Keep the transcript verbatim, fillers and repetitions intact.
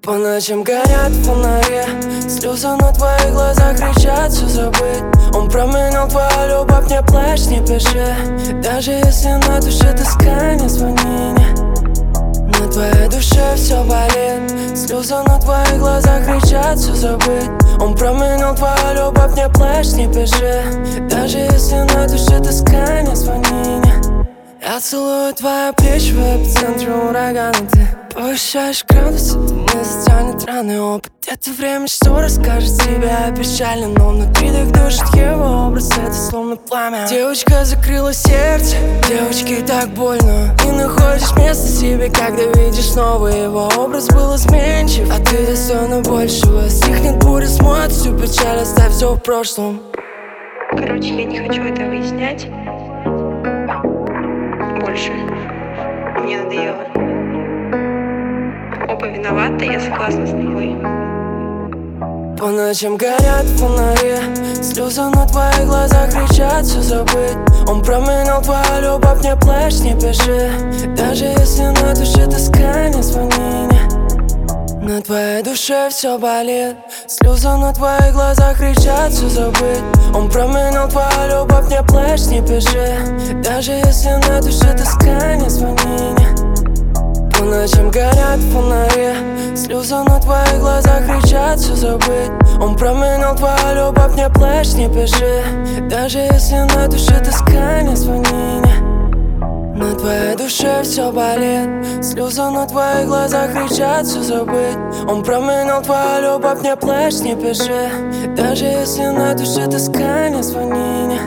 По ночам горят фонари, слезы на твоих глазах кричат все забыть. Он променял твою любовь, не плачь, не пиши. Даже если на душе тоска, не звони мне. На твоей душе все болит, слезы на твоих глазах кричат все забыть. Он променял твою любовь, не плачь, не пиши. Даже если на душе тоска, не звони мне. Я целую твои плечи в эпицентре урагана. Ты повышаешь градусы, не затянет раны опыт. Это время что расскажет тебе о печали, но внутри так душит его образ, это словно пламя. Девочка закрыла сердце, девочке так больно. Не находишь места себе, когда видишь новый его образ был изменчив, а ты достойна большего. Стихнет буря, смоет всю печаль, оставь все в прошлом. Короче, я не хочу это выяснять больше. Мне надоело. Оба виноваты, я согласна с тобой. По ночам горят фонари, слезы на твоих глазах кричат все забыть. Он променял твою любовь, не плачь, не пиши. Даже если на душе тоска, не звони мне. На твоей душе все болит, слезы на твоих глазах кричат все забыть. Он променял твою любовь, не плачь, не пиши. Даже если на душе тоска, не звони мне. По ночам горят фонари, слезы на твоих глазах кричат все забыть. Он променял твою любовь, не плачь, не пиши. Даже если на душе тоска, не звони мне. На твоей душе все болит, слезы на твоих глазах кричат все забыть. Он променял твою любовь, не плачь, не пиши. Даже если на душе тоска, не звони мне.